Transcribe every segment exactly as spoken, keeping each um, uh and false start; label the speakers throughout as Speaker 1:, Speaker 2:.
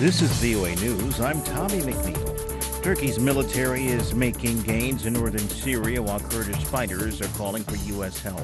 Speaker 1: This is V O A News. I'm Tommy McNeil. Turkey's military is making gains in northern Syria while Kurdish fighters are calling for U S help.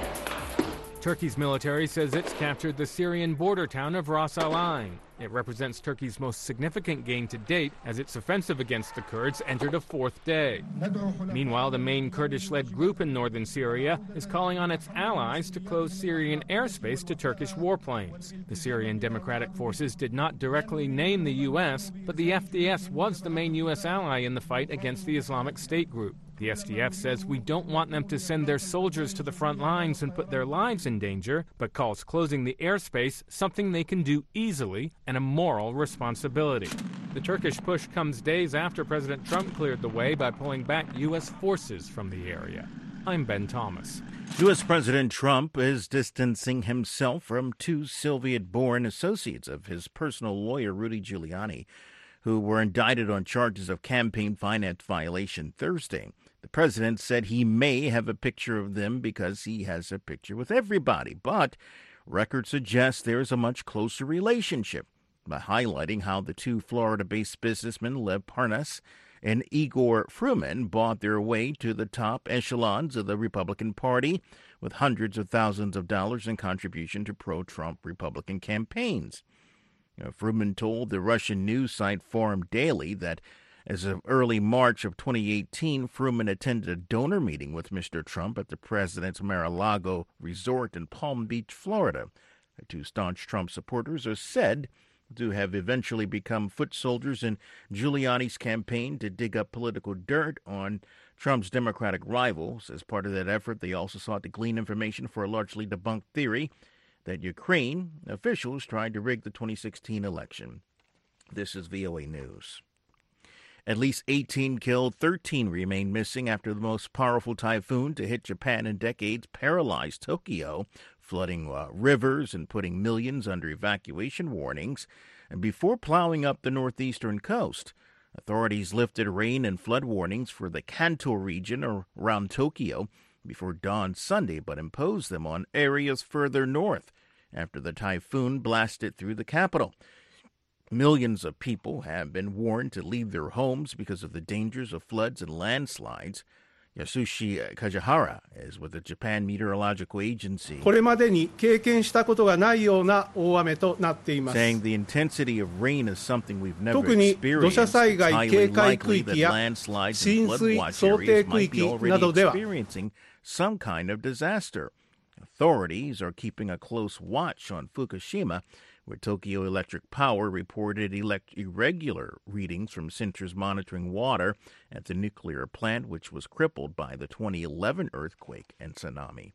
Speaker 2: Turkey's military says it's captured the Syrian border town of Ras Al Ain. It represents Turkey's most significant gain to date as its offensive against the Kurds entered a fourth day. Meanwhile, the main Kurdish-led group in northern Syria is calling on its allies to close Syrian airspace to Turkish warplanes. The Syrian Democratic Forces did not directly name the U S, but the F D S was the main U S ally in the fight against the Islamic State group. The S D F says we don't want them to send their soldiers to the front lines and put their lives in danger, but calls closing the airspace something they can do easily and a moral responsibility. The Turkish push comes days after President Trump cleared the way by pulling back U S forces from the area. I'm Ben Thomas.
Speaker 1: U S. President Trump is distancing himself from two Soviet-born associates of his personal lawyer, Rudy Giuliani, who were indicted on charges of campaign finance violation Thursday. The president said he may have a picture of them because he has a picture with everybody, but records suggest there is a much closer relationship, by highlighting how the two Florida-based businessmen, Lev Parnas and Igor Fruman, bought their way to the top echelons of the Republican Party with hundreds of thousands of dollars in contribution to pro-Trump Republican campaigns. Now, Fruman told the Russian news site Forum Daily that as of early March of twenty eighteen, Fruman attended a donor meeting with Mister Trump at the president's Mar-a-Lago resort in Palm Beach, Florida. The two staunch Trump supporters are said to have eventually become foot soldiers in Giuliani's campaign to dig up political dirt on Trump's Democratic rivals. As part of that effort, they also sought to glean information for a largely debunked theory that Ukraine officials tried to rig the twenty sixteen election. This is V O A News. At least eighteen killed, thirteen remain missing after the most powerful typhoon to hit Japan in decades paralyzed Tokyo, flooding uh, rivers and putting millions under evacuation warnings. And before plowing up the northeastern coast, authorities lifted rain and flood warnings for the Kanto region around Tokyo before dawn Sunday, but imposed them on areas further north after the typhoon blasted through the capital. Millions of people have been warned to leave their homes because of the dangers of floods and landslides. Yasushi Kajihara is with the Japan Meteorological Agency, saying the intensity of rain is something we've never experienced. It's highly likely that landslides and floodwatch areas might be already experiencing some kind of disaster. Authorities are keeping a close watch on Fukushima, where Tokyo Electric Power reported elect- irregular readings from sensors monitoring water at the nuclear plant, which was crippled by the twenty eleven earthquake and tsunami.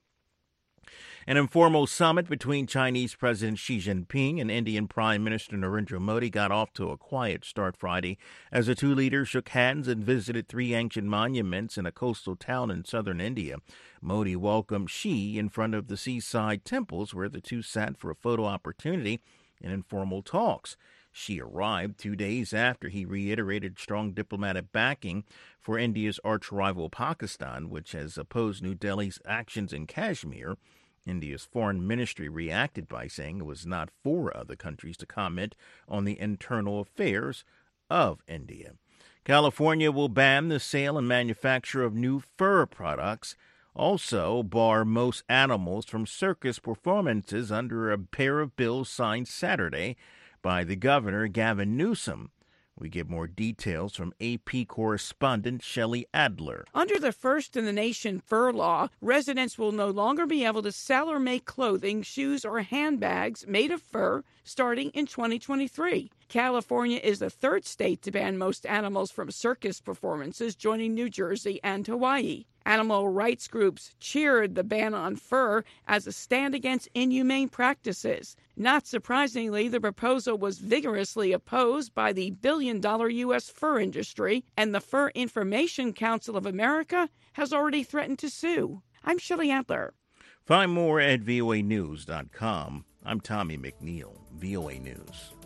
Speaker 1: An informal summit between Chinese President Xi Jinping and Indian Prime Minister Narendra Modi got off to a quiet start Friday as the two leaders shook hands and visited three ancient monuments in a coastal town in southern India. Modi welcomed Xi in front of the seaside temples where the two sat for a photo opportunity and informal talks. Xi arrived two days after he reiterated strong diplomatic backing for India's arch-rival Pakistan, which has opposed New Delhi's actions in Kashmir. India's foreign ministry reacted by saying it was not for other countries to comment on the internal affairs of India. California will ban the sale and manufacture of new fur products, also bar most animals from circus performances under a pair of bills signed Saturday by the governor, Gavin Newsom. We get more details from A P correspondent Shelley Adler.
Speaker 3: Under the first-in-the-nation fur law, residents will no longer be able to sell or make clothing, shoes, or handbags made of fur starting in twenty twenty-three. California is the third state to ban most animals from circus performances, joining New Jersey and Hawaii. Animal rights groups cheered the ban on fur as a stand against inhumane practices. Not surprisingly, the proposal was vigorously opposed by the billion-dollar U S fur industry, and the Fur Information Council of America has already threatened to sue. I'm Shelley Adler.
Speaker 1: Find more at V O A news dot com. I'm Tommy McNeil, V O A News.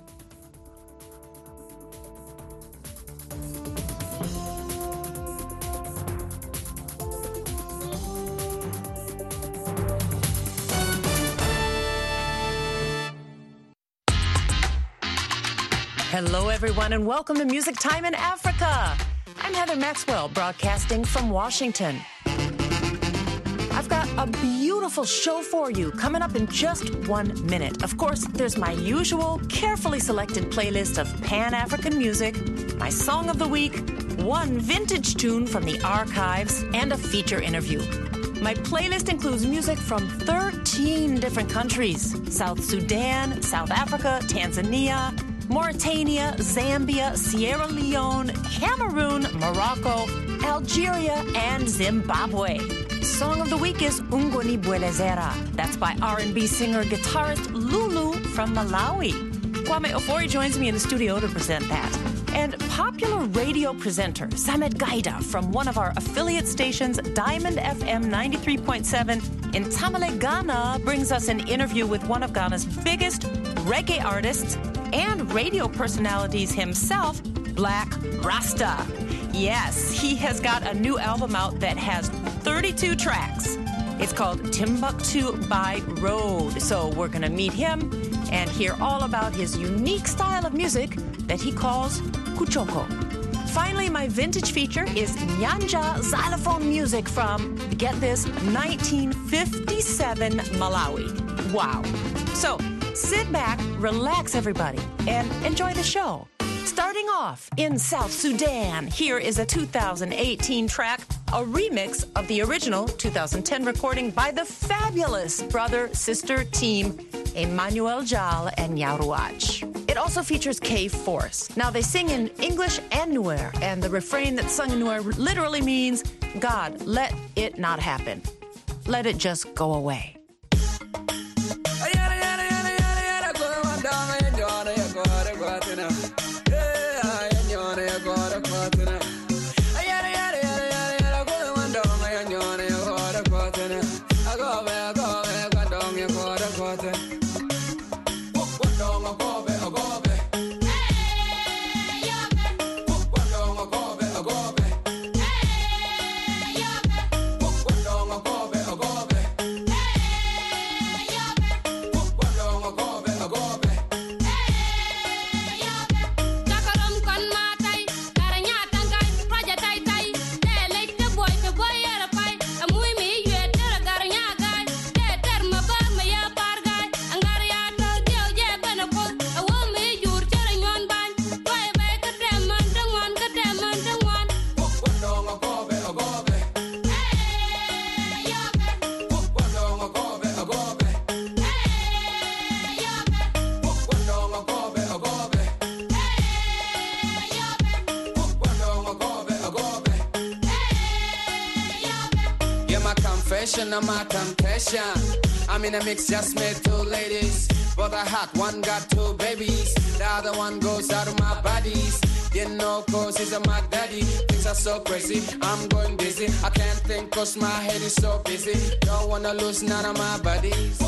Speaker 4: Hello, everyone, and welcome to Music Time in Africa. I'm Heather Maxwell, broadcasting from Washington. I've got a beautiful show for you coming up in just one minute. Of course, there's my usual carefully selected playlist of Pan-African music, my song of the week, one vintage tune from the archives, and a feature interview. My playlist includes music from thirteen different countries: South Sudan, South Africa, Tanzania, Mauritania, Zambia, Sierra Leone, Cameroon, Morocco, Algeria, and Zimbabwe. Song of the week is Ungoni Bwelezera. That's by R and B singer-guitarist Lulu from Malawi. Kwame Ofori joins me in the studio to present that. And popular radio presenter Samet Gaida from one of our affiliate stations, Diamond F M ninety-three point seven in Tamale, Ghana, brings us an interview with one of Ghana's biggest reggae artists and radio personalities himself, Black Rasta. Yes, he has got a new album out that has thirty-two tracks. It's called Timbuktu by Road. So we're going to meet him and hear all about his unique style of music that he calls Kuchoko. Finally, my vintage feature is Nyanja xylophone music from, get this, nineteen fifty-seven Malawi. Wow. So sit back, relax, everybody, and enjoy the show. Starting off in South Sudan, here is a two thousand eighteen track, a remix of the original two thousand ten recording by the fabulous brother-sister team Emmanuel Jal and Nyaruach. It also features K-Force. Now, they sing in English and Nuer, and the refrain that's sung in Nuer literally means, God, let it not happen. Let it just go away.
Speaker 5: My temptation. I'm in a mix, just met two ladies, but I had one got two babies. The other one goes out of my bodies. You know, cause he's a Mac daddy. Things are so crazy, I'm going busy. I can't think cause my head is so busy. Don't wanna lose none of my buddies.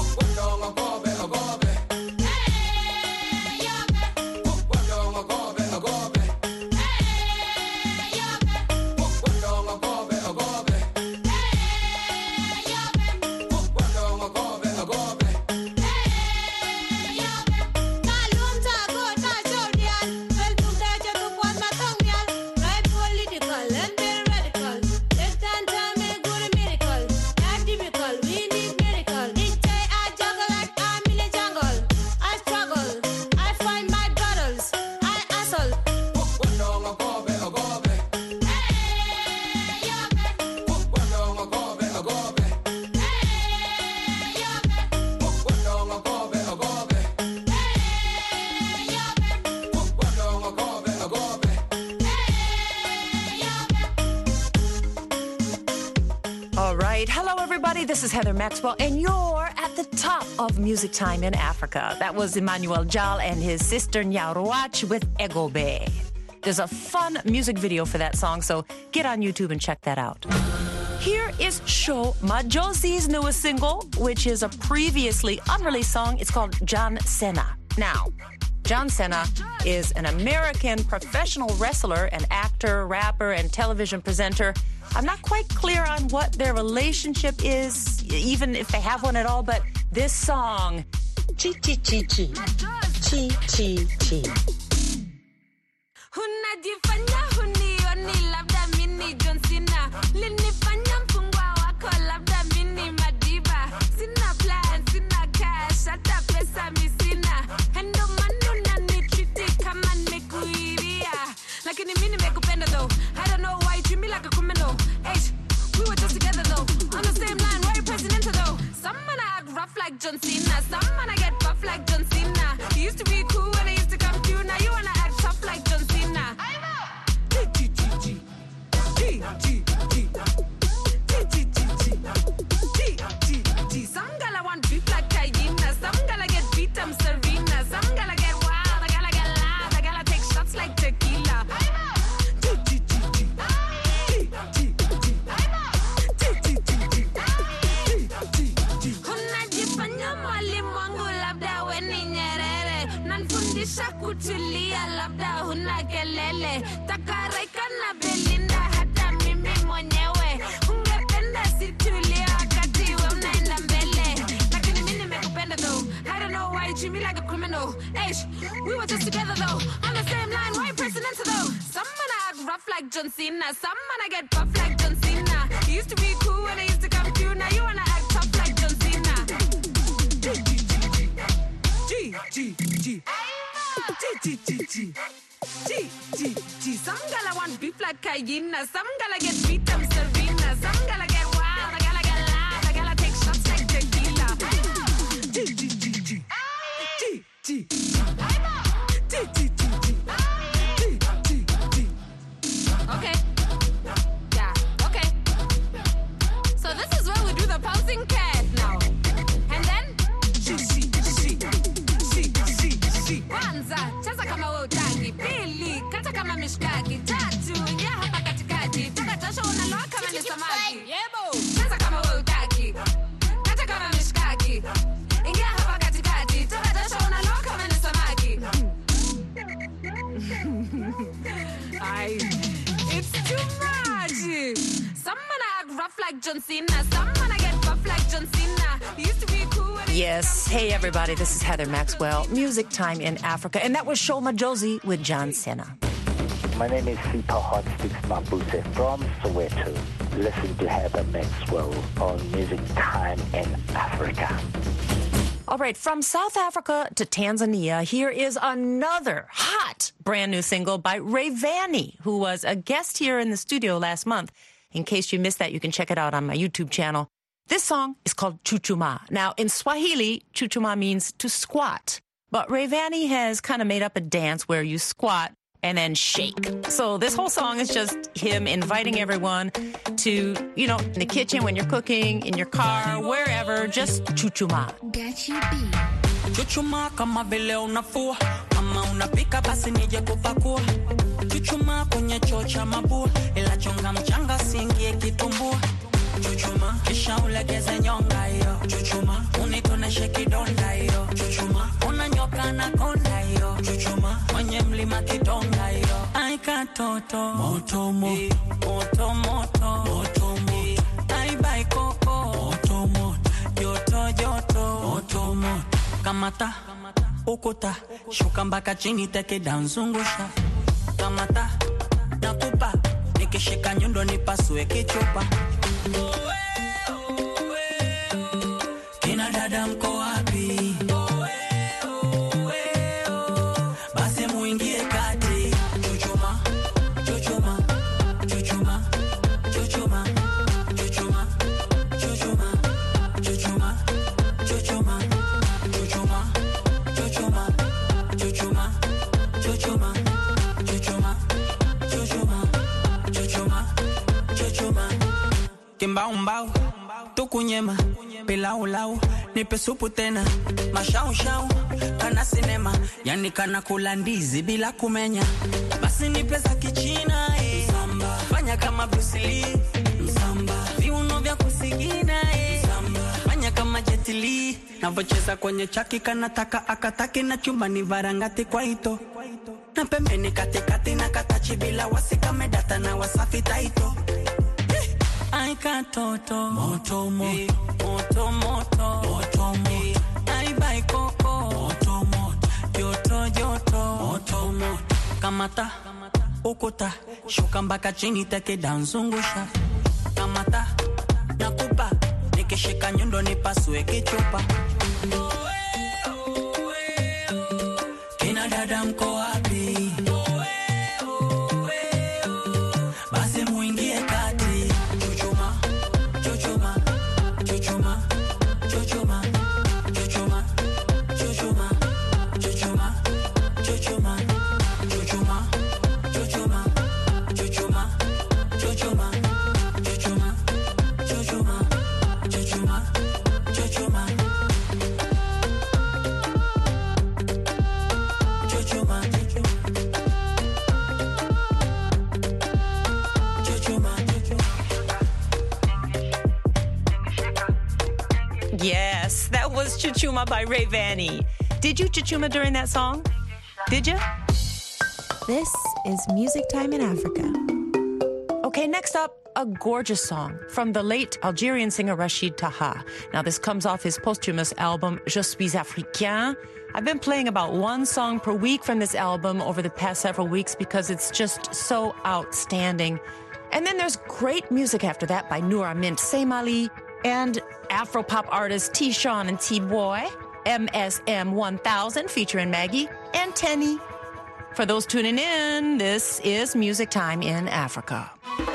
Speaker 4: This is Heather Maxwell, and you're at the top of Music Time in Africa. That was Emmanuel Jal and his sister Nyaruach with Egobe. There's a fun music video for that song, so get on YouTube and check that out. Here is Sho Majosi's newest single, which is a previously unreleased song. It's called John Cena. Now, John Cena is an American professional wrestler, an actor, rapper, and television presenter. I'm not quite clear on what their relationship is, even if they have one at all, but this song, Chi Chi Chi Chi, Chi Chi Chi.
Speaker 6: labda huna kelele. Takareka na Belinda hata mimi mwenyewe. Ungependa situlie wakati we unaenda mbele. Lakini mimi nimekupenda though. I don't know why you treat me like a criminal. Eish, we were just together though. On the same line, why you pressing into though? Some man I act rough like John Cena. Some man I get buff like John Cena. You used to be cool when I used to come through. Now you wanna act tough like John Cena. G, G, G, G, G, G, G, G, G, G, G. Some gala want beef like Cayenne. Some gala get beat them Serena. Some gala get wild. A gala get loud. A gala take shots like tequila. G, G, G, G, G, G, G, G, G, G, G, G. Okay. Yeah. Okay. So this is where we do the pouncing cat now. And then she, she, she, she, she, she. Kwanza, cheza kama wewe utaki. Pili, kata kama mishkaki. Tatu, ingia hapa katikati. Toka jasho unaloa kama ni samaki. Yebo. Cheza kama wewe utaki. Kata kama mishkaki. Ingia hapa katikati. Toka jasho unaloa kama ni samaki. Ay, it's too much. Some man I act rough like John Cena. Some man I get buff like John Cena. You used to be cool.
Speaker 4: Yes. Hey, everybody. This is Heather Maxwell. Music Time in Africa. And that was Shoma Josie with John Cena.
Speaker 7: My name is Sipa Hotsticks Mabuse from Soweto. Listen to Heather Maxwell on Music Time in Africa.
Speaker 4: All right, from South Africa to Tanzania, here is another hot brand new single by Rayvanny, who was a guest here in the studio last month. In case you missed that, you can check it out on my YouTube channel. This song is called Chuchuma. Now, in Swahili, Chuchuma means to squat. But Rayvanny has kind of made up a dance where you squat and then shake. So this whole song is just him inviting everyone to, you know, in the kitchen when you're cooking, in your car, wherever, just chuchuma.
Speaker 8: Chuchuma kama vile unafua, kama unapika basi nije kupakua. Chuchuma kwenye choo cha mabua, ila chonga mchanga singie kitumbua. Chuchuma kisha ulegeze nyonga hiyo. Chuchuma unitoneshe kidonda hiyo. Chuchuma unanyoka na konda hiyo. Chuchuma mwenye mlima kidonga hiyo. Ai katoto moto moto moto moto moto moto. Ai bai koko moto moto joto joto moto moto. Kamata ukuta shuka mpaka chini teke danzungusha. Kamata nakupa nikishika nyundo nipasue kichupa. Kina dada mko wapi? Basi muingie kati. Chuchuma, chuchuma, chuchuma, chuchuma, chuchuma, chuchuma, chuchuma, chuchuma, chuchuma, chuchuma, chuchuma, chuchuma, chuchuma, chuchuma, chuchuma, chuchuma. Kimbao mbao, tukunyema, pilau lau, nipe supu tena, mashau shau, kana sinema, yani kana kula ndizi bila kumenya. Basi nipe za kichina, eh, Msamba. Fanya kama Bruce Lee, Msamba. Viuno vya kusigina, eh, Msamba. Fanya kama Jet Li, navocheza kwenye chaki kanataka akataki na chumba ni varangati kwa hito. Na pembeni katikati na katachi bila wasika medata na wasafi taito. Ai katoto moto moto moto moto moto moto. Ai bai koko moto moto joto joto moto moto. Kamata ukuta shuka mpaka chini teke danzungusha. Kamata nakupa nikishika nyundo nipasue kichupa. Kina dada mko wapi? Basi muingie kati. Chuchuma, chuchuma, chuchuma, chuchuma, chuchuma, chuchuma, chuchuma, chuchuma, chuchuma, chuchuma, chuchuma, chuchuma, chuchuma, chuchuma, chuchuma, chuchuma.
Speaker 4: Yes, that was Chuchuma by Rayvanny. Did you chuchuma during that song? Did you?
Speaker 9: This is Music Time in Africa.
Speaker 4: Okay, next up, a gorgeous song from the late Algerian singer Rachid Taha. Now, this comes off his posthumous album, Je suis africain. I've been playing about one song per week from this album over the past several weeks because it's just so outstanding. And then there's great music after that by Noor Amint Seymali and Afropop artists T-Sean and T-Boy, M S M one thousand featuring Maggie, and Tenny. For those tuning in, this is Music Time in Africa.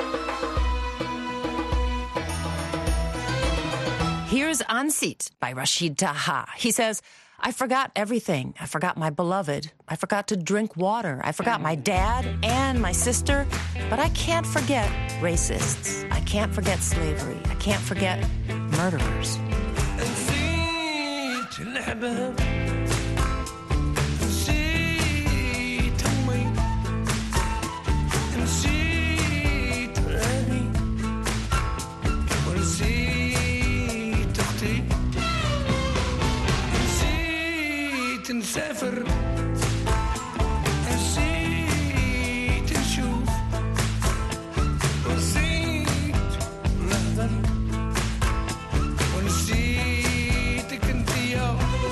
Speaker 4: Here's Ansit by Rachid Taha. He says, I forgot everything. I forgot my beloved. I forgot to drink water. I forgot my dad and my sister. But I can't forget racists. I can't forget slavery. I can't forget murderers.
Speaker 8: نسافر نسيت نشوف ونسيت نهضر ونسيتك انتيا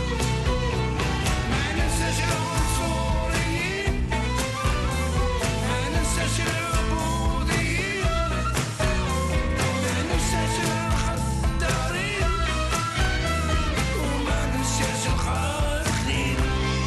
Speaker 8: ما ننساش العنصريين ما ننساش العبوديين ما ننساش الخدارين وما ننساش الخاطرين.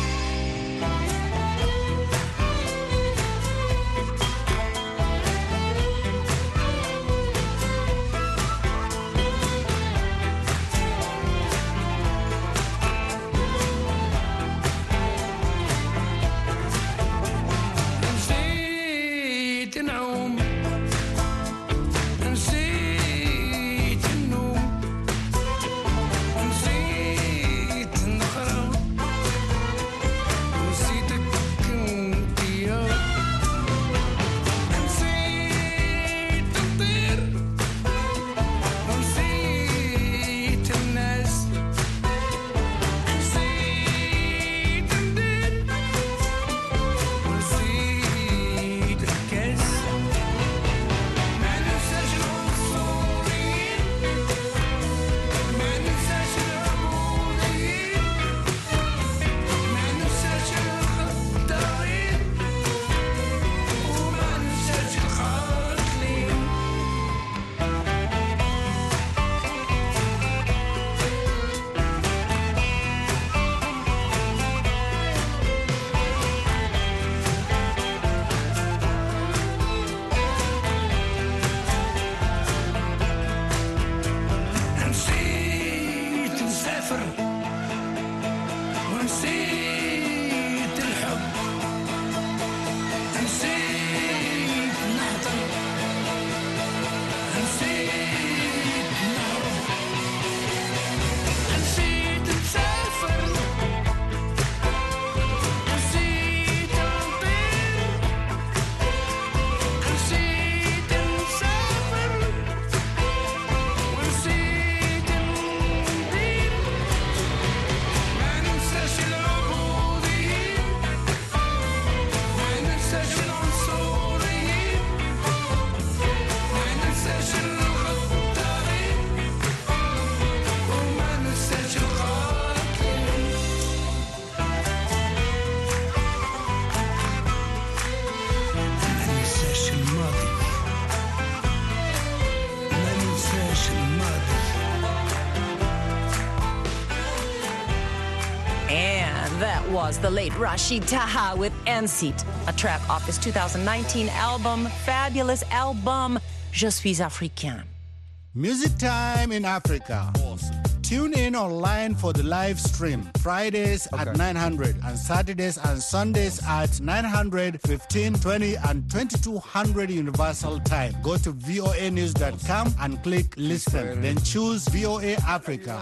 Speaker 4: Was the late Rachid Taha with Ansit, a track off his two thousand nineteen album, fabulous album, Je suis africain.
Speaker 10: Music Time in Africa. Awesome. Tune in online for the live stream, Fridays okay. at nine hundred and Saturdays and Sundays at nine hundred, fifteen, twenty and twenty-two hundred Universal Time. Go to V O A news dot com and click listen, then choose V O A Africa.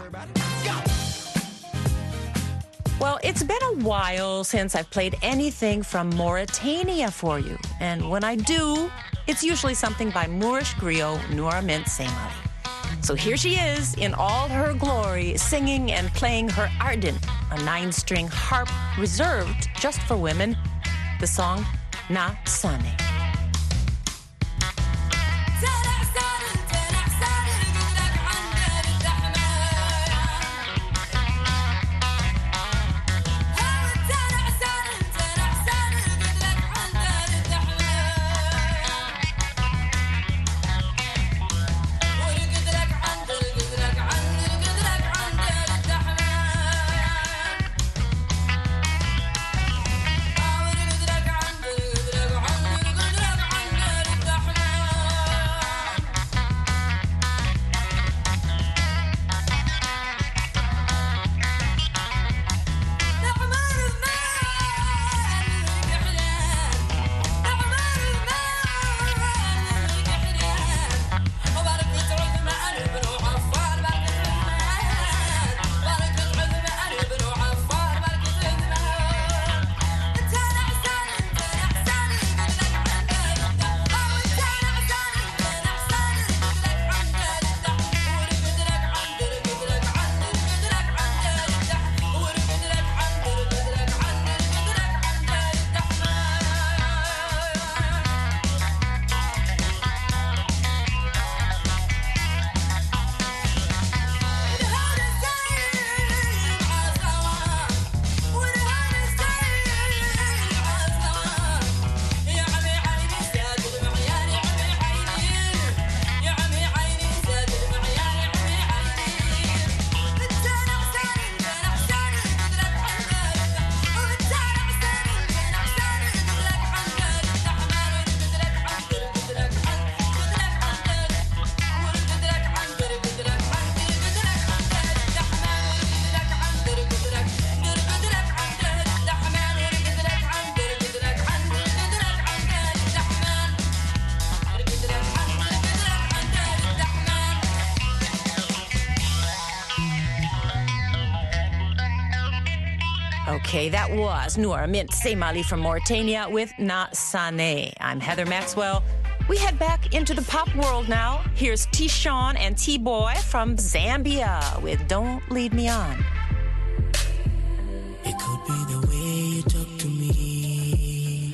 Speaker 4: Well, it's been a while since I've played anything from Mauritania for you. And when I do, it's usually something by Moorish griot Noor Amint Seymali. So here she is in all her glory, singing and playing her ardent, a nine-string harp reserved just for women. The song, Na Sane. Okay, that was Noor Mint Semali from Mauritania with Na Sane. I'm Heather Maxwell. We head back into the pop world now. Here's T-Sean and T-Boy from Zambia with Don't Lead Me On.
Speaker 8: It could be the way you talk to me,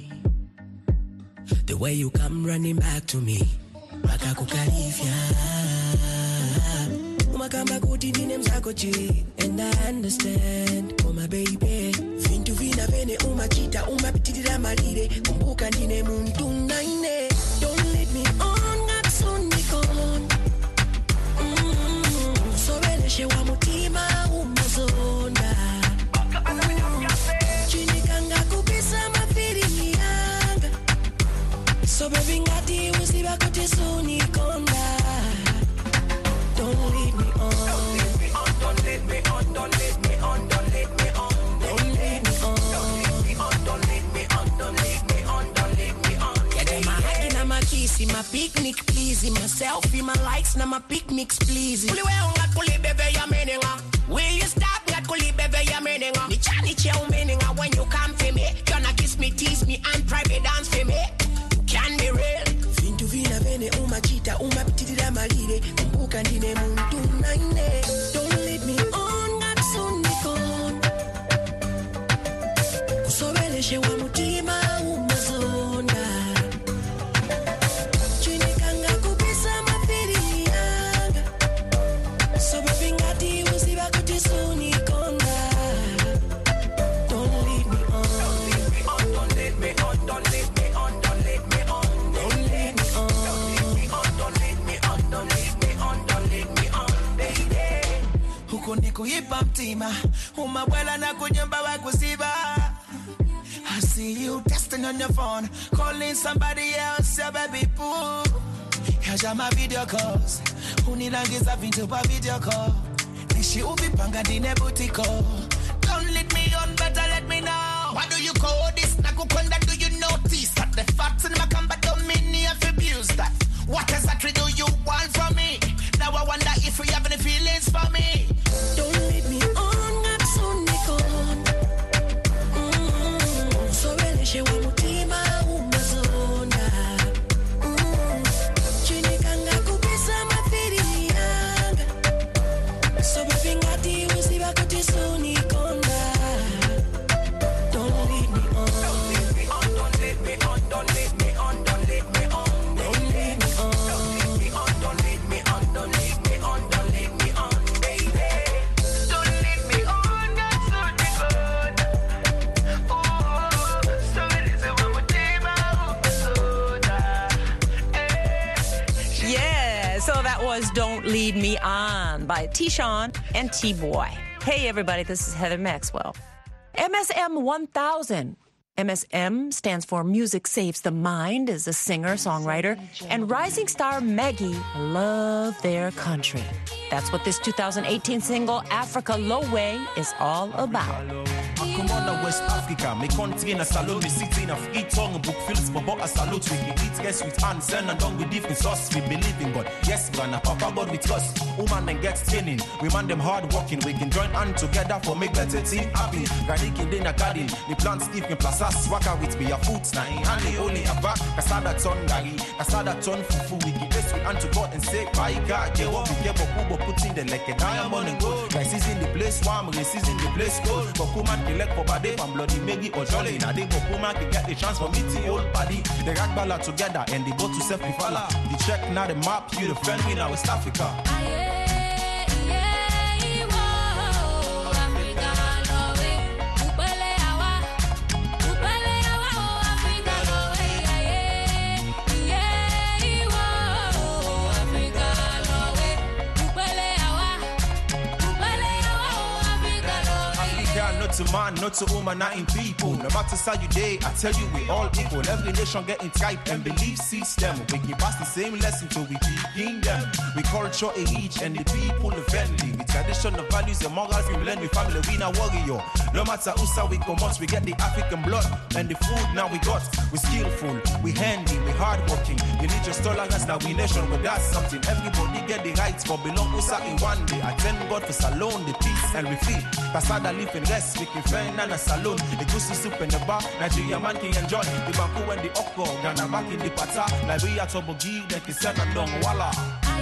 Speaker 8: the way you come running back to me. Paka kukarifia umakamba kuti ndine mzako chi, and I understand, oh my baby. Vintu vina vene umachita umapitirira malire, kumbuka ndine muntu naine. Don't let me on, ngatsunikon. Mm, sobeleshe wa mutima umazonda. Chinikanga kupisa mafiri yanga. So baby ngati usiba kuti sunikonda. Don't lead me on. Don't lead me on, don't lead me on, don't lead me on, don't lead me on. Don't lead me on, don't lead me on, don't lead me on, don't lead me on. Yeah, get my hug na my kiss, my picnic please, my selfie, my likes na my picnics please. Uli we unga kulibebe ya meninga. Will you stop ngat kulibebe ya meninga? Ni chani che umeninga when you come for me. Gonna kiss me, tease me, and private dance for me. Can be real. Vintu vina vene umachita umapitirira malire, kumbuka ndine muntu naine. Don't lead me on, ngatsunikon. Kusobeleshe wa mutima umazonda. Chinikanga kupisa mafiri yanga. So baby ngati usiba kuti sunikonda. Don't lead me on. Don't lead me on, don't lead me on, don't lead me on, don't lead me on. Don't lead me on, don't lead me on, don't lead me on, don't lead me on, baby. Huko niko hipa mtima, umawela na kunyumba wa kusiba. I see you texting on your phone, calling somebody else, your baby boo. Here's my video calls, unilangiza vintu pa video call. Nishi uvipanga dine butiko. Don't lead me on, better let me know. What do you call this? Nakukonda, do you notice that the facts in my combat don't mean you have abused that? What exactly do you want from me? Now I wonder if you have any feelings for me. Don't lead me on, ngatsunikon. Mm, sobeleshe wa mutima umazonda. Mm, chinikanga kupisa mafiri yanga. So baby ngati usiba kuti sunikonda. Don't lead me on.
Speaker 4: That was Don't Lead Me On by T-Sean and T-Boy. Hey, everybody, this is Heather Maxwell. M S M one thousand. M S M stands for Music Saves the Mind, is a singer, songwriter, and rising star Maggie love their country. That's what this two thousand eighteen single, Africa Low Way, is all about.
Speaker 11: Come on, West Africa, me country in a salon, me city in a free tongue, book fills, but a salute, we can eat guess with hands, and done with different sauce, we believe in God. Yes, gonna Papa God with us. Woman then gets training, we man them hard working, we can join hand together for make better team happy. Granny in the garden, the plant Steve in Plaza, swaka with me a foot, now and the only a back, Casada ton gari, Casada ton fufu, we can best with hand to God and say, bye God, get what we get, but who put in the like a diamond and gold. Guys is in the place, warm, race is in the place, gold, but woman elect for body from bloody Maggie or Jolly. Now they go woman can get the chance for meeting old body. They got balla together and they go to self fala. The check now the map, you the friend me now West Africa. Not to man, not to woman, not in people. No matter how you day, I tell you we all equal. Every nation getting type and belief system. We give us the same lesson till we begin them. We culture age and the people the friendly. We tradition, the values, and morals we blend. We family, we not warrior. No matter who say we come out, we get the African blood and the food now we got. We skillful, we handy, we hardworking. Religious tolerance, now we nation, but that's something. Everybody get the rights for belong Usa in one day. I thank God for Salon, the peace and we feel. Casada live in rest. We can find a salon, the goosey soup in the bar. Nigeria man can enjoy the bamboo and the okko. Ghana back in the pata, Liberia Tobogi, they can send a long walla.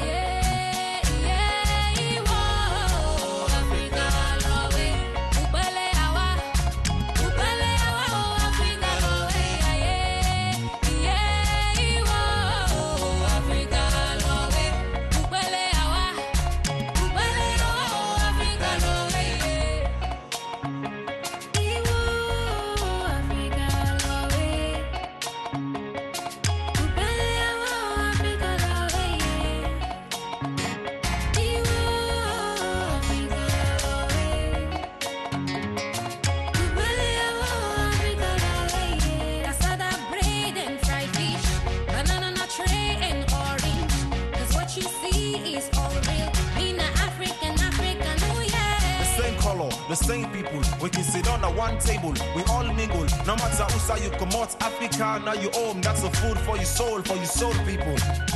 Speaker 11: The same people, we can sit on at one table, we all mingle. No matter who say you come out, Africa, now you home. That's a food for your soul, for your soul people.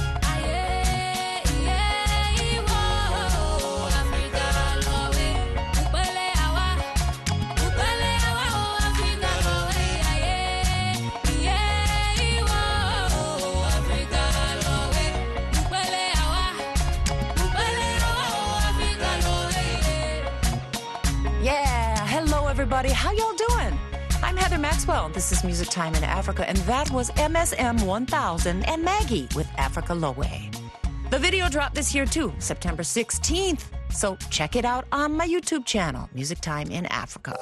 Speaker 4: Everybody, how y'all doing? I'm Heather Maxwell. This is Music Time in Africa, and that was M S M one thousand and Maggie with Africa Low Way. The video dropped this year too, September sixteenth. So check it out on my YouTube channel, Music Time in Africa.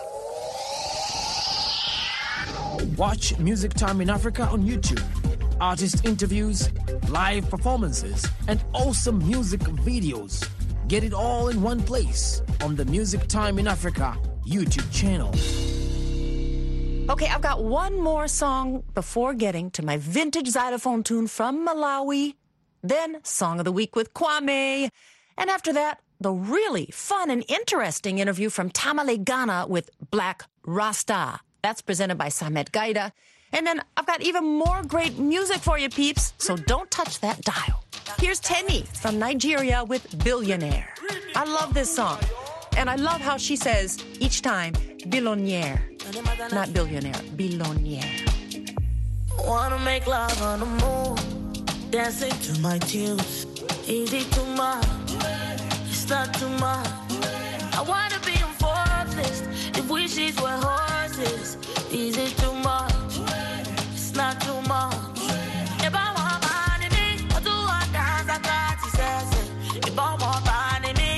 Speaker 12: Watch Music Time in Africa on YouTube. Artist interviews, live performances, and awesome music videos. Get it all in one place on the Music Time in Africa YouTube channel.
Speaker 4: Okay, I've got one more song before getting to my vintage xylophone tune from Malawi, then Song of the Week with Kwame, and after that, the really fun and interesting interview from Tamale, Ghana with Black Rasta. That's presented by Samet Gaida. And then I've got even more great music for you, peeps, so don't touch that dial. Here's Teni from Nigeria with Billionaire. I love this song. And I love how she says each time, billionaire. Not billionaire, billionaire.
Speaker 13: Wanna make love on the moon, dancing to my tunes. Is it too much? It's not too much. I wanna be on fourth list, if wishes were horses. Is it too much? It's not too much. If I want money, me, I'll do one dance, I got to say. If I want money, me,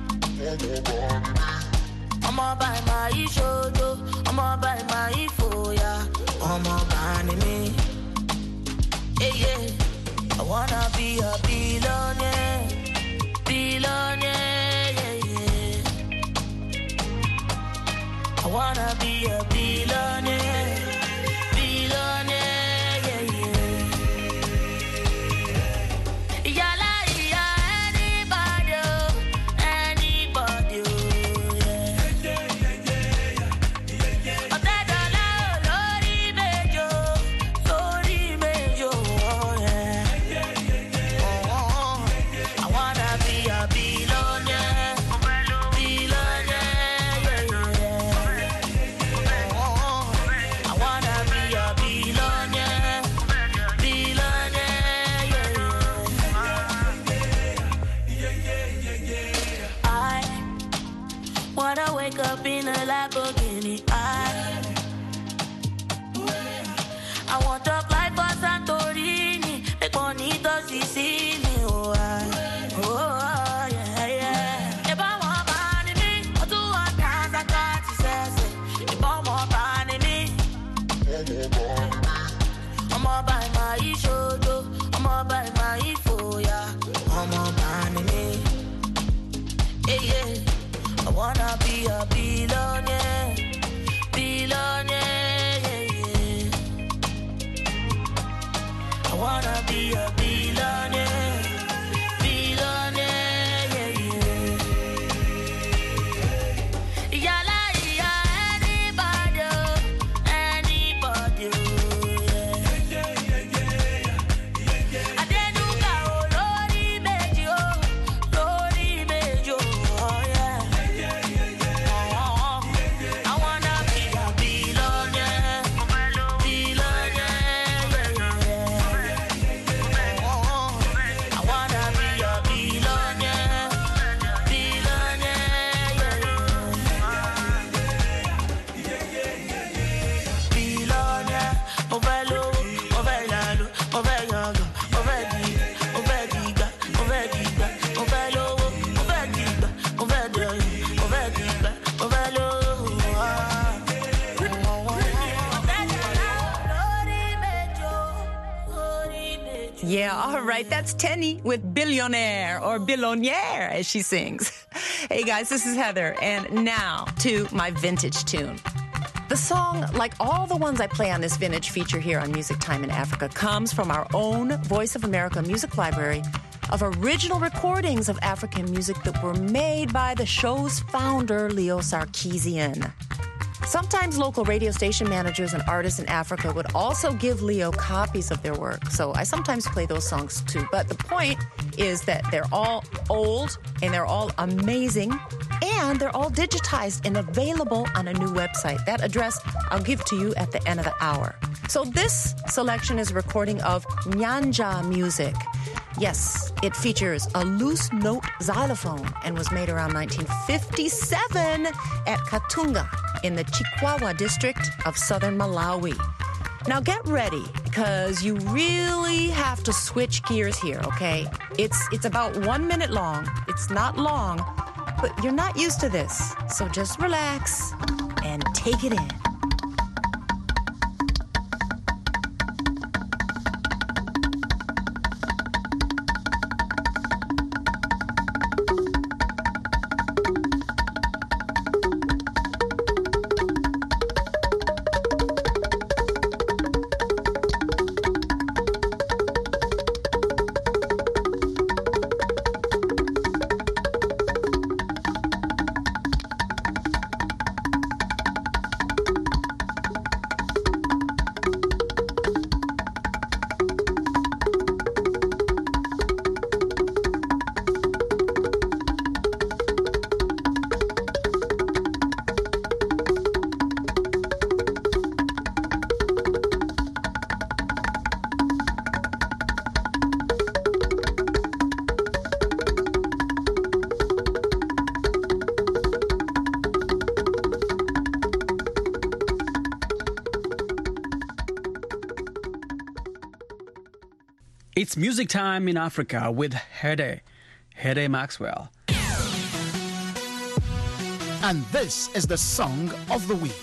Speaker 13: I'ma buy my shoulder, I'ma buy my foya, I'ma buy me. Yeah, yeah. I wanna be a billionaire. all by my shoulder, I'm all by my foya, I'm all by me. Yeah, yeah. I wanna be a billionaire, billionaire, yeah, yeah. I wanna be a billionaire, billionaire, yeah, yeah. Yala, yeah, anybody, anybody, yeah. I didn't do that, oh, Lordy, baby, oh, Lordy, baby, oh, yeah. I wanna be a billionaire, billionaire, yeah, yeah. I wanna be a billionaire, billionaire, yeah. Billionaire, mo fẹ́ lówó, mo fẹ́ yàlú, mo fẹ́ yàngàn, mo fẹ́ dìgbà, mo fẹ́ dìgbà, mo fẹ́ dìgbà, mo fẹ́ lówó, mo fẹ́ dìgbà, mo fẹ́ dẹ̀yìn, mo fẹ́ dìgbà, mo fẹ́ lówó.
Speaker 4: Yeah, all right. That's Tenny with Billionaire, or Billionaire, as she sings. Hey, guys, this is Heather, and now to my vintage tune. The song, like all the ones I play on this vintage feature here on Music Time in Africa, comes from our own Voice of America music library of original recordings of African music that were made by the show's founder, Leo Sarkeesian. Sometimes local radio station managers and artists in Africa would also give Leo copies of their work, so I sometimes play those songs too. But the point is that they're all old and they're all amazing, and they're all digitized and available on a new website. That address I'll give to you at the end of the hour. So this selection is a recording of Nyanja music. Yes, it features a loose note xylophone and was made around nineteen fifty-seven at Katunga in the Chikwawa district of southern Malawi. Now get ready, because you really have to switch gears here, okay? It's it's about one minute long. It's not long, but you're not used to this. So just relax and take it in.
Speaker 14: It's Music Time in Africa with Hede, Hede Maxwell.
Speaker 10: And this is the Song of the Week.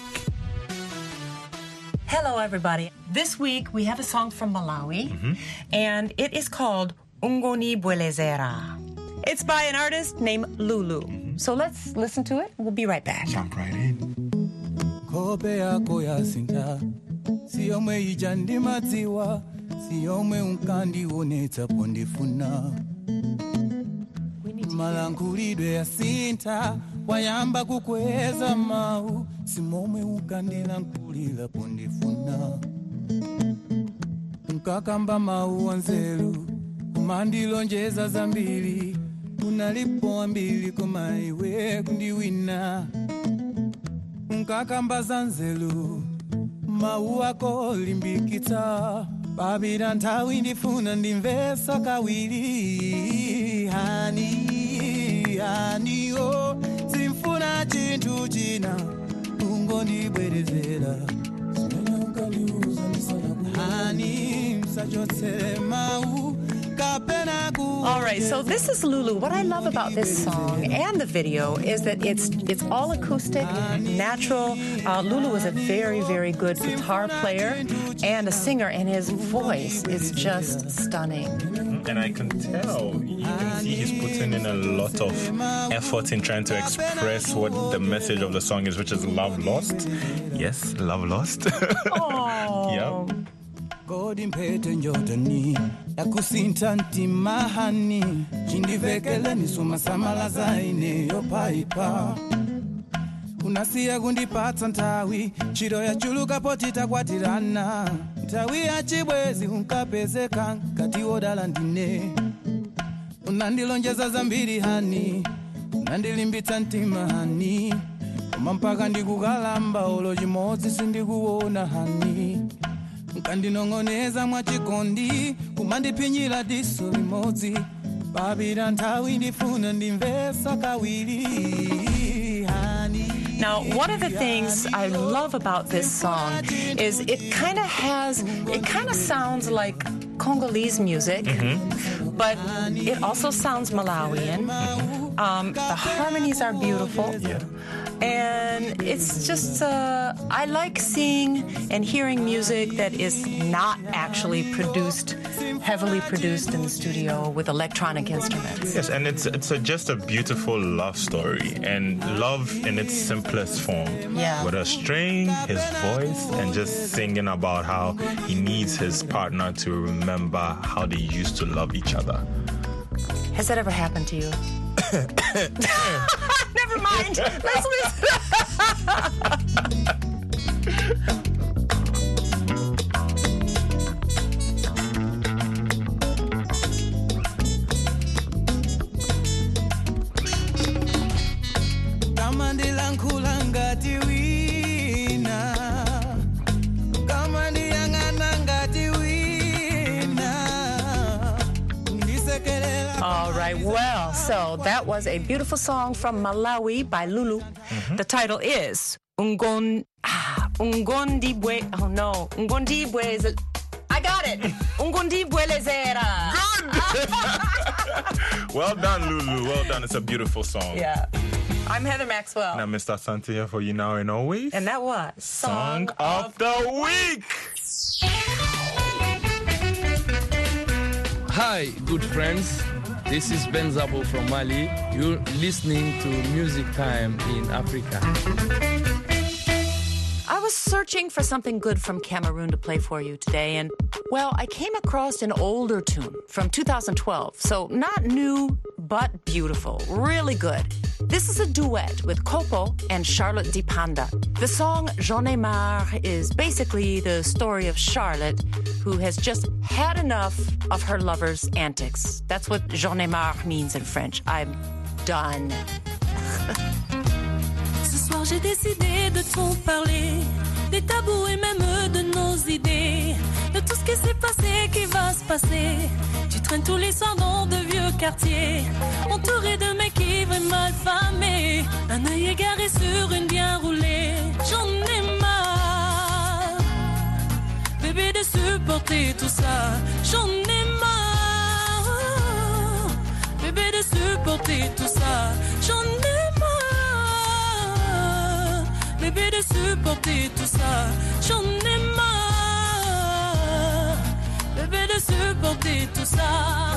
Speaker 4: Hello, everybody. This week we have a song from Malawi, mm-hmm. and it is called Ungoni Bwelezera. It's by an artist named Lulu. Mm-hmm. So let's listen to it. We'll be right back.
Speaker 15: Jump right in. Kope yako yasinta, siyomwe ijandi madziwa, siyomwe unkandi woneta pondifuna. Malankulidwe yasinta, wayamba kukweza mau, simomwe ukandila nkulila pondifuna. Nkakamba mau wanzelu, kumandilonjeza zambili, unalipo ambili kumaiwe kundiwina. Nkakamba zanzelu, mau wako limbikita, babira ntawi ndifuna ndimvesa kawili. Hani, hani oh, simfuna chintu china, ungoni bwelezera. Hani, msajotse mau.
Speaker 4: All right, so this is Lulu. What I love about this song and the video is that it's it's all acoustic, natural. Uh, Lulu is a very, very good guitar player. and a singer, and his voice is just stunning.
Speaker 16: And I can tell, you can see he's putting in a lot of effort in trying to express what the message of the song is, which is love lost. Yes, love lost.
Speaker 4: Oh.
Speaker 16: Yep.
Speaker 15: Godi mpete njotani yakusinta ntimahani chindivekele nisuma samala zaine yopaipa unasiya kundipatsa ntawi chiro ya chuluka potita kwatirana ntawi ya chibwezi unkapezeka kati wodala ndine unandilonjeza zambiri hani unandilimbitsa ntima hani koma mpaka ndikukalamba olo chimodzi sindikuona hani nkandinong'oneza mwachikondi kumandiphinyira diso limodzi babira nthawi ndifuna ndimvesa kawiri.
Speaker 4: Now, one of the things I love about this song is it kind of has, it kind of sounds like Congolese music, mm-hmm. but it also sounds Malawian. Um, the harmonies are beautiful.
Speaker 16: Yeah.
Speaker 4: And it's just, uh, I like seeing and hearing music that is not actually produced, heavily produced in the studio with electronic instruments.
Speaker 16: Yes, and it's it's a, just a beautiful love story, and love in its simplest form.
Speaker 4: Yeah.
Speaker 16: With a string, his voice, and just singing about how he needs his partner to remember how they used to love each other.
Speaker 4: Has that ever happened to you? Never mind. Let's listen. All right, well, so that was a beautiful song from Malawi by Lulu. Mm-hmm. The title is Ungon ah, Ungondibwe. Oh no, Ungondibwe is a, I got it. Ungondibwe lezera.
Speaker 16: Good. Well done, Lulu. Well done. It's a beautiful song.
Speaker 4: Yeah. I'm Heather Maxwell.
Speaker 16: And I'm Mister Asante here for you now and always.
Speaker 4: And that was
Speaker 16: Song, Song of, of the Week.
Speaker 17: Hi, good friends. This is Ben Zabo from Mali. You're listening to Music Time in Africa.
Speaker 4: I was searching for something good from Cameroon to play for you today, and, well, I came across an older tune from two thousand twelve. So not new, but beautiful. Really good. This is a duet with Kopo and Charlotte Dipanda. The song J'en ai marre is basically the story of Charlotte, who has just had enough of her lover's antics. That's what J'en ai marre means in French. I'm done.
Speaker 18: Ce soir j'ai décidé de trop parler, des tabous et même de nos idées, de tout ce qui s'est passé, qui va se passer. Tu traînes tous les soirs dans de vieux quartiers, entouré de mecs qui veulent mal famés, un œil égaré sur une bien roulée. J'en ai marre, bébé, de supporter tout ça. J'en ai marre, bébé, de supporter tout ça. J'en ai marre, bébé, de supporter tout ça. J'en ai marre, bébé, de supporter tout ça.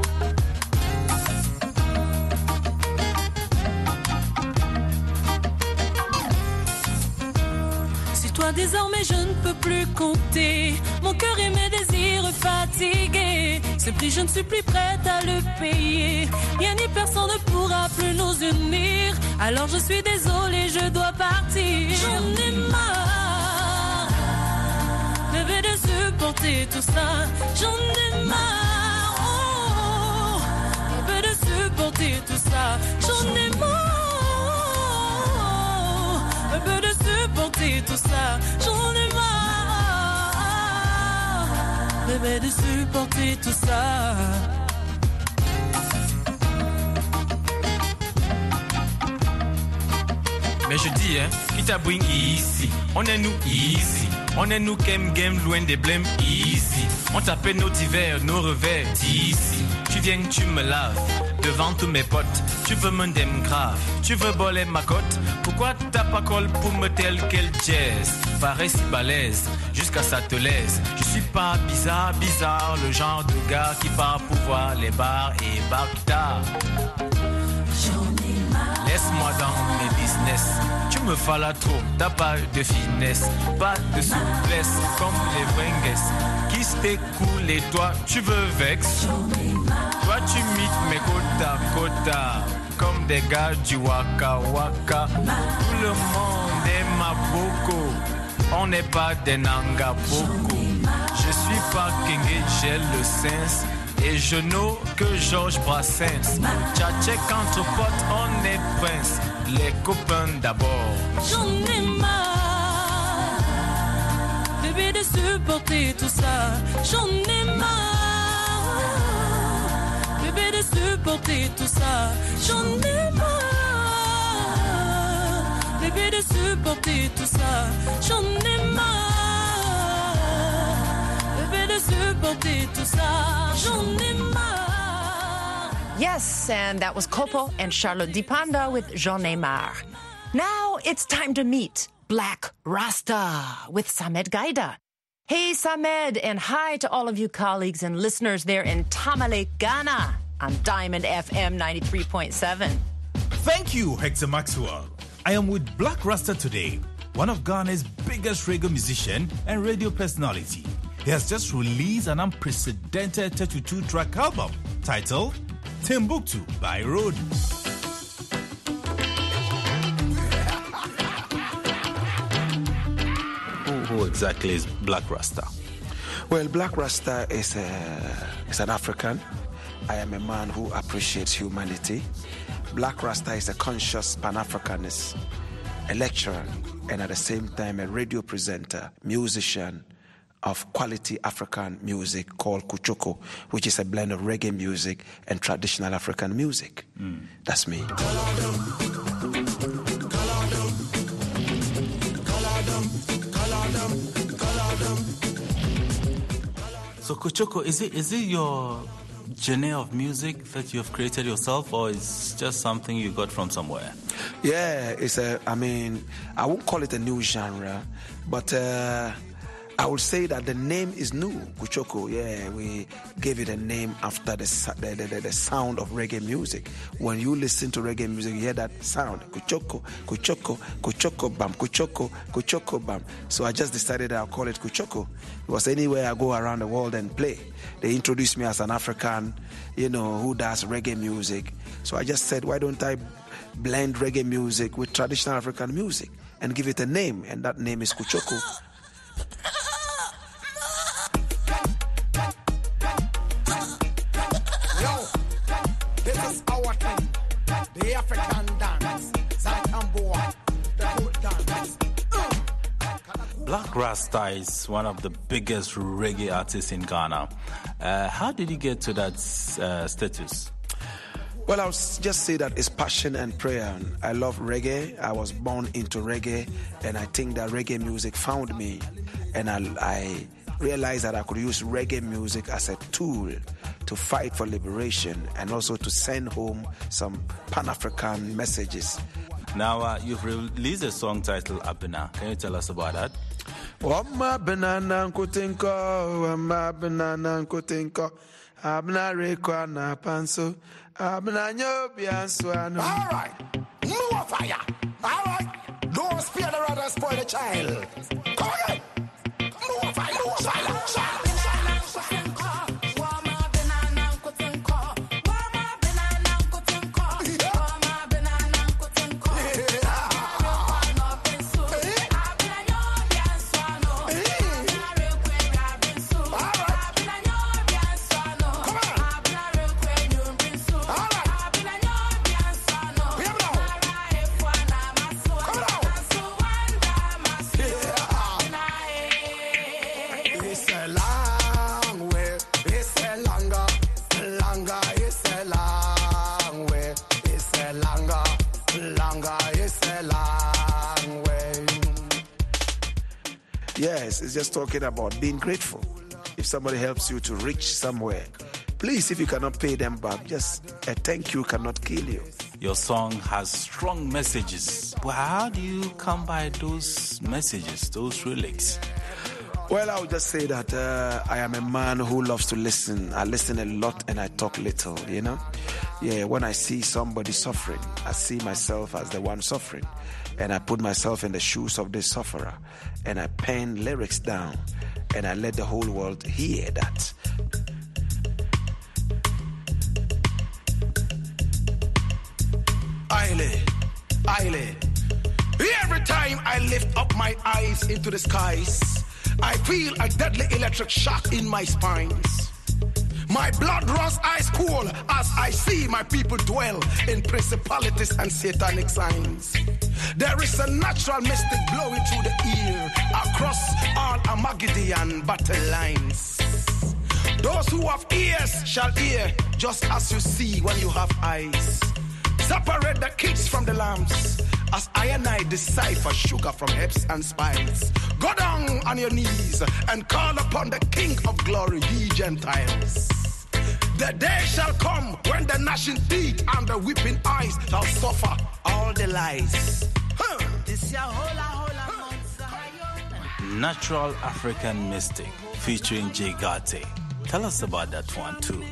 Speaker 18: Sur toi désormais je ne peux plus compter, mon cœur et mes désirs fatigués. Ce prix je ne suis plus prête à le payer, rien ni personne ne pourra plus nous unir. Alors je suis désolée, je dois partir. J'en ai marre, bébé, de supporter tout ça. J'en ai marre, oh, bébé, de supporter tout ça. J'en ai marre, bébé, de supporter tout ça. J'en ai marre, bébé, de supporter tout ça.
Speaker 11: Mais je dis, hein, qui t'a bring ici? On est nous easy. On est nous game game loin des blèmes easy. On t'appelle nos divers, nos revers d'ici. Tu viens, tu me laves. devant tous mes potes. Tu veux me dem grave, tu veux voler ma cote. Pourquoi t'as pas call pour me tel quel jazz? Pareil si balèze, jusqu'à ça te laisse. Je suis pas bizarre, bizarre, le genre de gars qui part pour voir les bars et bars guitare. Laisse-moi dans mes business. Tu me falas trop, t'as pas de finesse, pas de souplesse comme les bringues. Qui se t'écoule et toi, tu veux vex. Toi, tu mites mes quotas, quotas, comme des gars du Waka Waka. Tout le monde est ma boko, on n'est pas des Nanga Boko. Je suis pas Kenge, j'ai le sens. Et je n'ai que Georges Brassens. Tchatchek entre potes, on est prince. Les copains d'abord.
Speaker 18: J'en ai marre, bébé, de supporter tout ça. J'en ai marre, bébé, de supporter tout ça. J'en ai marre, bébé, de supporter tout ça. J'en ai marre.
Speaker 4: Yes, and that was Kopo and Charlotte Dipanda with J'en ai marre. Now it's time to meet Black Rasta with Samed Gaida. Hey, Samed, and hi to all of you colleagues and listeners there in Tamale, Ghana on Diamond F M ninety-three point seven.
Speaker 11: Thank you, Hector Maxwell. I am with Black Rasta today, one of Ghana's biggest reggae musician and radio personality. He has just released an unprecedented thirty-two track album titled Timbuktu by Road. Who, who exactly is Black Rasta?
Speaker 19: Well, Black Rasta is, a, is an African. I am a man who appreciates humanity. Black Rasta is a conscious Pan-Africanist, a lecturer, and at the same time a radio presenter, musician, of quality African music called Kuchoko, which is a blend of reggae music and traditional African music. Mm. That's me.
Speaker 11: So Kuchoko, is it is it your genre of music that you have created yourself, or is just something you got from somewhere?
Speaker 19: Yeah, it's a, I mean, I won't call it a new genre, but uh, I would say that the name is new, Kuchoko. Yeah, we gave it a name after the, the, the, the sound of reggae music. When you listen to reggae music, you hear that sound, Kuchoko, Kuchoko, Kuchoko bam, Kuchoko, Kuchoko bam. So I just decided I'll call it Kuchoko. Because anywhere I go around the world and play, they introduce me as an African, you know, who does reggae music. So I just said, why don't I blend reggae music with traditional African music and give it a name? And that name is Kuchoko.
Speaker 20: The African dance, Zantamboa, the good dance.
Speaker 11: Black Rasta is one of the biggest reggae artists in Ghana. Uh, how did you get to that uh, status?
Speaker 19: Well, I'll just say that it's passion and prayer. I love reggae. I was born into reggae, and I think that reggae music found me. And I, I realized that I could use reggae music as a tool to fight for liberation and also to send home some Pan-African messages.
Speaker 11: Now, uh, you've released a song titled Abena. Can you tell us about that?
Speaker 19: Wama banana nkutinko, wama banana nkutinko, abna rekwa na panso, abna nyobi answano.
Speaker 20: All right, more fire. All right, don't spare the rod and spoil the child. Come again. More fire, more fire, fire.
Speaker 19: Yes, it's just talking about being grateful. If somebody helps you to reach somewhere, Please, if you cannot pay them back, just a thank you cannot kill you.
Speaker 21: Your song has strong messages. But how do you come by those messages, those lyrics?
Speaker 19: Well, I would just say that uh, I am a man who loves to listen. I listen a lot and I talk little, you know? Yeah, when I see somebody suffering, I see myself as the one suffering. And I put myself in the shoes of the sufferer. And I pen lyrics down. And I let the whole world hear that.
Speaker 20: Aile, Aile. Every time I lift up my eyes into the skies, I feel a deadly electric shock in my spines. My blood runs ice cold as I see my people dwell in principalities and satanic signs. There is a natural mystic blowing through the ear across all Armageddon battle lines. Those who have ears shall hear, just as you see when you have eyes. Separate the kids from the lambs, as I and I decipher sugar from herbs and spice. Go down on your knees and call upon the King of glory, ye Gentiles. The day shall come when the gnashing teeth and the weeping eyes shall suffer all the lies. Huh.
Speaker 21: Natural African Mystic featuring Jay Garte. Tell us about that one too.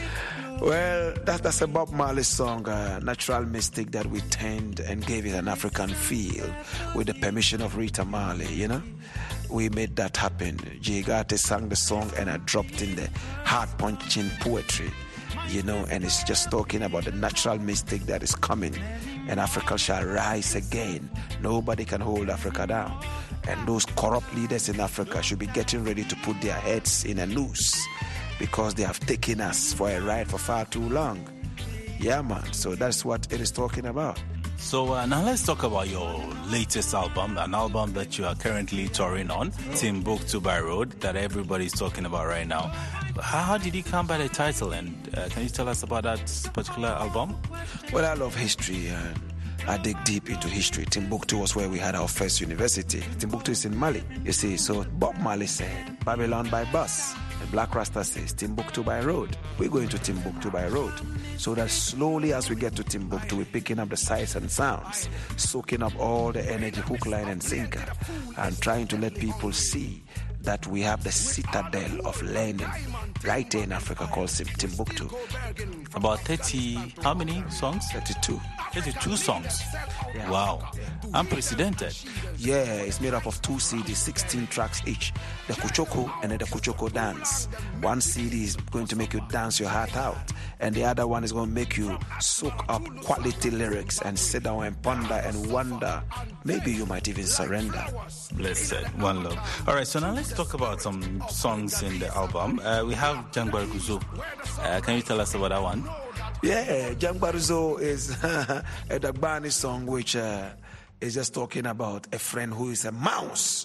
Speaker 19: Well, that, that's a Bob Marley song, uh, Natural Mystic, that we turned and gave it an African feel with the permission of Rita Marley, you know? We made that happen. Jay Garte sang the song and I dropped in the heart-punching poetry, you know, and it's just talking about the natural mystic that is coming and Africa shall rise again. Nobody can hold Africa down. And those corrupt leaders in Africa should be getting ready to put their heads in a noose, because they have taken us for a ride for far too long. Yeah, man. So that's what it is talking about.
Speaker 21: So uh, now let's talk about your latest album, an album that you are currently touring on, Timbuktu by Road, that everybody's talking about right now. How, how did you come by the title? And uh, can you tell us about that particular album?
Speaker 19: Well, I love history and I dig deep into history. Timbuktu was where we had our first university. Timbuktu is in Mali, you see. So Bob Marley said, Babylon by bus. And Black Rasta says, Timbuktu by road. We're going to Timbuktu by road. So that slowly as we get to Timbuktu, we're picking up the sights and sounds, soaking up all the energy, hook, line, and sinker, and trying to let people see that we have the citadel of learning right there in Africa called Timbuktu.
Speaker 21: About thirty, how many songs?
Speaker 19: thirty-two.
Speaker 21: thirty-two songs.
Speaker 19: Yeah.
Speaker 21: Wow. Unprecedented.
Speaker 19: Yeah, it's made up of two C Ds, sixteen tracks each. The Kuchoko and then the Kuchoko Dance. One C D is going to make you dance your heart out, and the other one is going to make you soak up quality lyrics and sit down and ponder and wonder. Maybe you might even surrender.
Speaker 21: Blessed. One love. All right, so now let's talk about some songs in the album. Uh, we have Jangbar Guzo. Uh, can you tell us about that one?
Speaker 19: Yeah, Jangbar Guzo is a Dagbani song which uh, is just talking about a friend who is a mouse.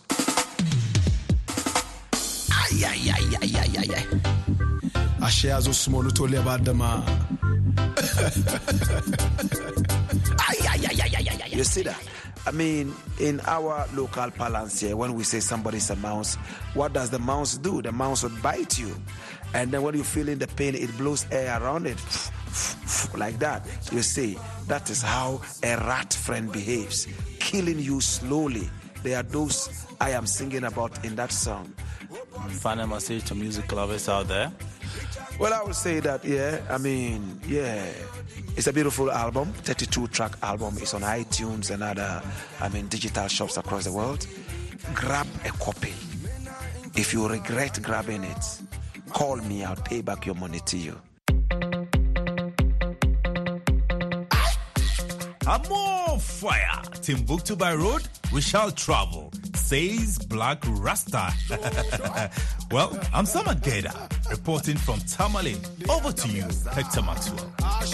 Speaker 20: Ay, ay, ay, ay, ay, ay, ay. Asheazo small to live at the man. Ay, ay, ay, ay, ay, ay.
Speaker 19: You see that? I mean, in our local parlance here, when we say somebody's a mouse, what does the mouse do? The mouse would bite you. And then when you feel in the pain, it blows air around it. Like that. You see, that is how a rat friend behaves, killing you slowly. They are those I am singing about in that song.
Speaker 21: Final message to music lovers out there?
Speaker 19: Well, I would say that, yeah, I mean, yeah, it's a beautiful album, thirty-two track album. It's on iTunes and other, I mean, digital shops across the world. Grab a copy. If you regret grabbing it, call me, I'll pay back your money to you.
Speaker 11: I'm on fire. Timbuktu by road, we shall travel, says Black Rasta. Well, I'm Sama Geda, reporting from Tamale. Over to you, Hector Maxwell.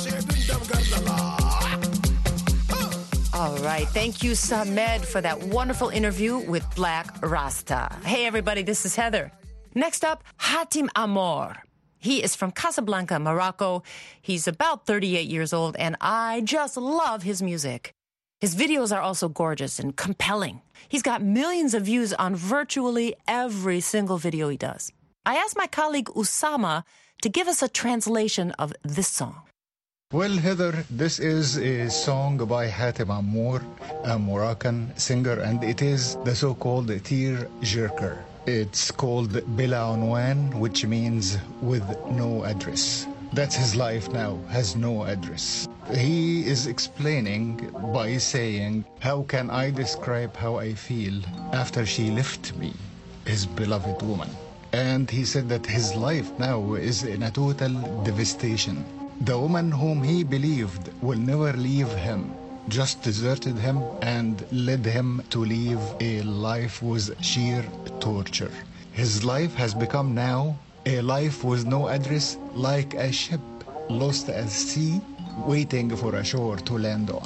Speaker 4: All right. Thank you, Samed, for that wonderful interview with Black Rasta. Hey, everybody, this is Heather. Next up, Hatim Amor. He is from Casablanca, Morocco. He's about thirty-eight years old, and I just love his music. His videos are also gorgeous and compelling. He's got millions of views on virtually every single video he does. I asked my colleague Usama to give us a translation of this song.
Speaker 2: Well, Heather, this is a song by Hatem Ammour, a Moroccan singer, and it is the so-called tear jerker. It's called Bila Unwan, which means with no address. That's his life now, has no address. He is explaining by saying, how can I describe how I feel after she left me, his beloved woman? And he said that his life now is in a total devastation. The woman whom he believed will never leave him just deserted him and led him to live a life with sheer torture. His life has become now a life with no address, like a ship lost at sea waiting for a shore to land on.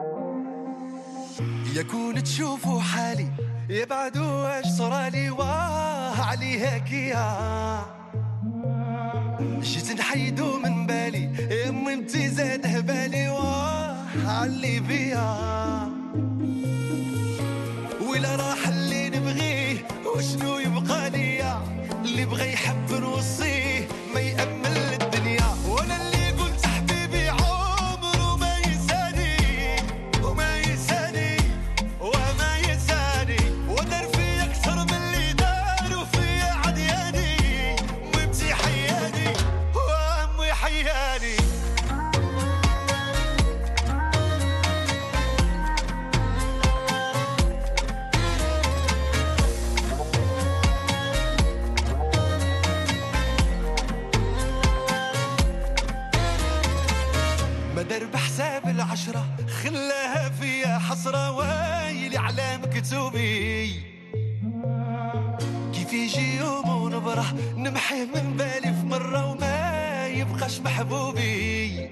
Speaker 22: يكون تشوفوا حالي يبعدوا ايش صرالي واه عليها كيا جيت نحيدو من بالي امي متي زاد هبالي واه علي بيا ولا راح اللي نبغيه وشنو يبقى ليا اللي بغى يحب نوصيه ما يأمل الدنيا وانا اللي قلت حبيبي عمره ما يساني وما يساني وما يساني ودار فيا اكثر من اللي داروا فيا عدياني وامتي حياني وامي حياني مدر بحساب العشرة خلاها فيها حسرة ويلي على مكتوبي كيف يجي يوم ونبره نمحيه من بالي في مرة وما يبقاش محبوبي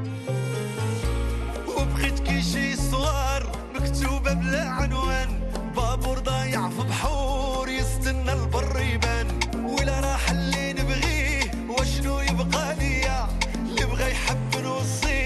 Speaker 22: وبقيت كي شي صور مكتوبة بلا عنوان بابور ضايع في بحور يستنى البر يبان ولا راح اللي نبغيه وشنو يبقى ليا اللي بغى يحب نوصيه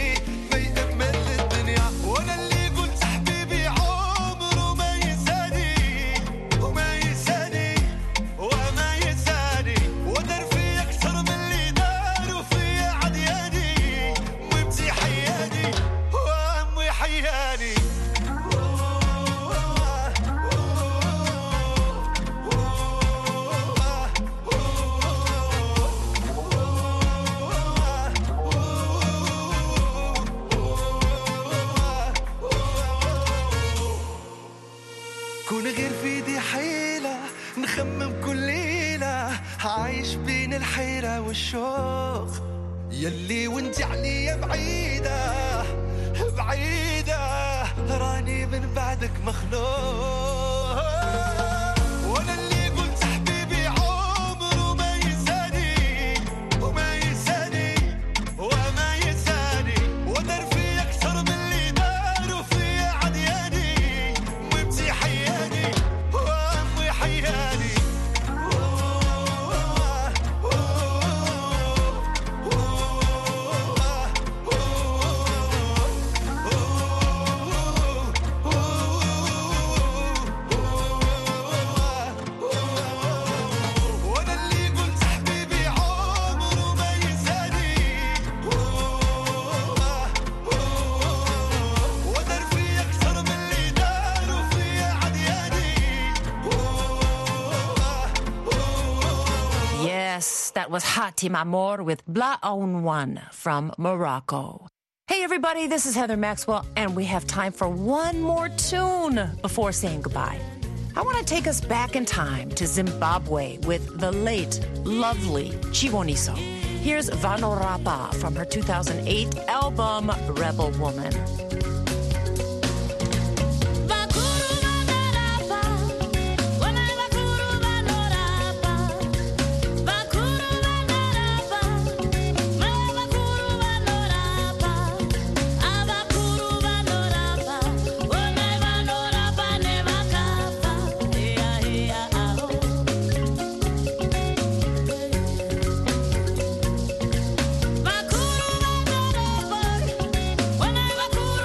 Speaker 22: كون غير في دي حيلة نخمم كل ليلة عايش بين الحيرة والشوق يلي وانت عليا بعيدة بعيدة راني من بعدك مخنوق وانا اللي قلت حبيبي عمره ما يساني وما يساني وما يساني ودار فيا اكثر من اللي داروا فيا عدياني وامتي حياني وامي حياني
Speaker 4: That was Hatem Ammour with Bla Unwan from Morocco. Hey everybody, this is Heather Maxwell, and we have time for one more tune before saying goodbye. I want to take us back in time to Zimbabwe with the late, lovely Chiboniso. Here's Vanorapa from her two thousand eight album, Rebel Woman.
Speaker 6: Bakuru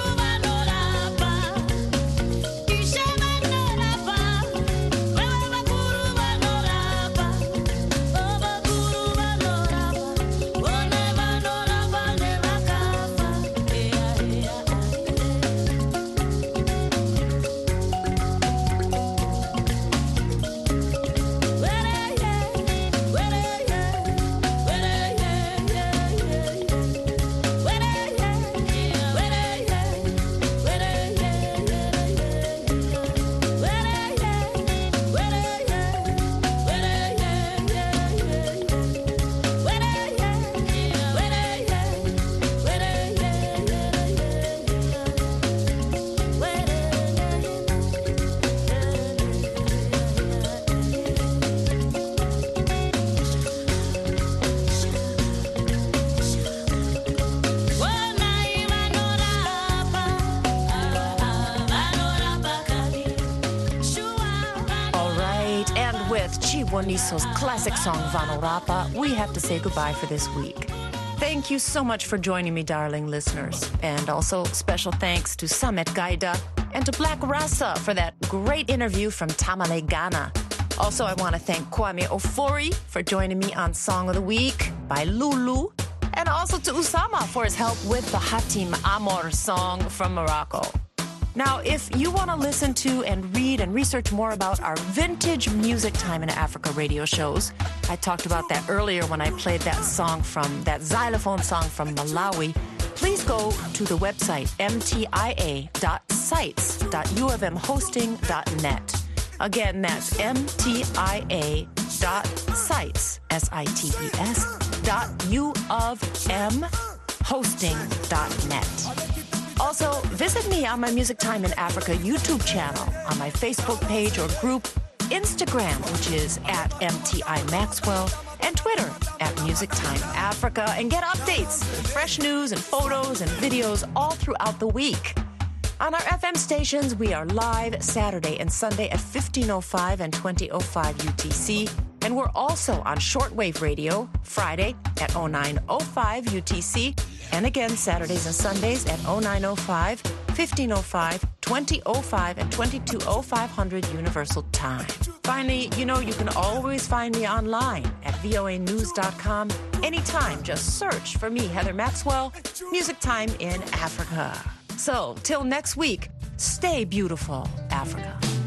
Speaker 4: Boniso's classic song Vanorapa, we have to say goodbye for this week. Thank you so much for joining me, darling listeners. And also special thanks to Samet Gaida and to Black Rasa for that great interview from Tamale, Ghana. Also, I want to thank Kwame Ofori for joining me on Song of the Week by Lulu. And also to Usama for his help with the Hatim Amor song from Morocco. Now, if you want to listen to and read and research more about our vintage Music Time in Africa radio shows, I talked about that earlier when I played that song from, that xylophone song from Malawi, please go to the website m t i a dot sites dot u of m hosting dot net. Again, that's m t i a dot sites, S I T E S, dot U of M hosting dot net. Also, visit me on my Music Time in Africa YouTube channel, on my Facebook page or group, Instagram, which is at M T I Maxwell, and Twitter at Music Time Africa, and get updates, fresh news and photos and videos all throughout the week. On our F M stations, we are live Saturday and Sunday at fifteen oh five and twenty oh five U T C. And we're also on shortwave radio Friday at oh nine oh five U T C. And again, Saturdays and Sundays at oh nine oh five, fifteen oh five, twenty oh five, and twenty-two oh five hundred Universal Time. Finally, you know, you can always find me online at V O A news dot com. Anytime, just search for me, Heather Maxwell, Music Time in Africa. So, till next week, stay beautiful, Africa.